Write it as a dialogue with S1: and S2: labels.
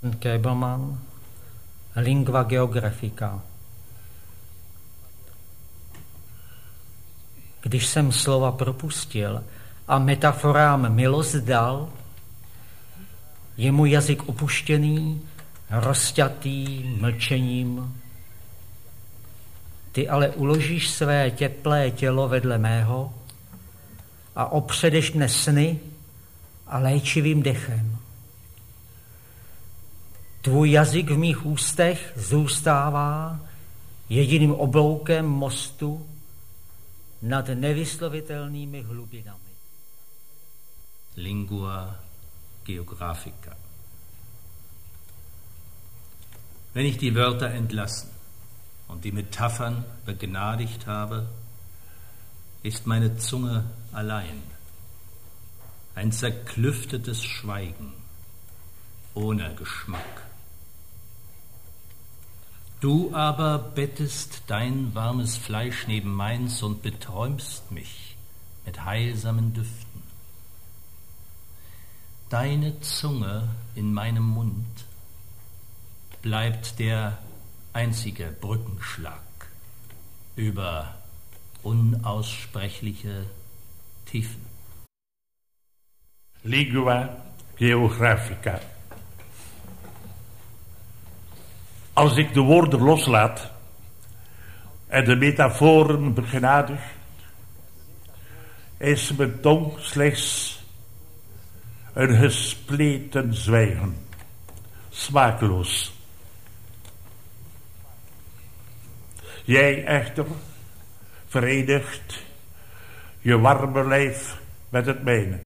S1: Käbelmann, Lingua geographica. Když jsem slova propustil a metaforám milost dal, je můj jazyk opuštěný, rozťatý mlčením. Ty ale uložíš své teplé tělo vedle mého a opředeš mne sny a léčivým dechem. Tvůj jazyk v mých ústech zůstává jediným obloukem mostu nad nevyslovitelnými hlubinami.
S2: Lingua geographica. Wenn ich die Wörter entlassen und die Metaphern begnadigt habe, ist meine Zunge allein. Ein zerklüftetes Schweigen, ohne Geschmack. Du aber bettest dein warmes Fleisch neben meins und beträumst mich mit heilsamen Düften. Deine Zunge in meinem Mund bleibt der einzige Brückenschlag über unaussprechliche Tiefen.
S3: Lingua geographica. Als ik de woorden loslaat en de metaforen begenadig, is mijn tong slechts een gespleten zwijgen, smakeloos. Jij echter verenigt je warme lijf met het mijne.